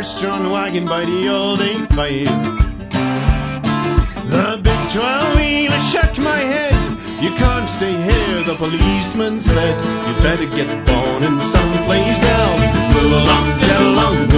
horse-drawn wagon by the old A5. The big 12-wheeler shook my head. You can't stay here, the policeman said. You better get born in someplace else. Move along, get along.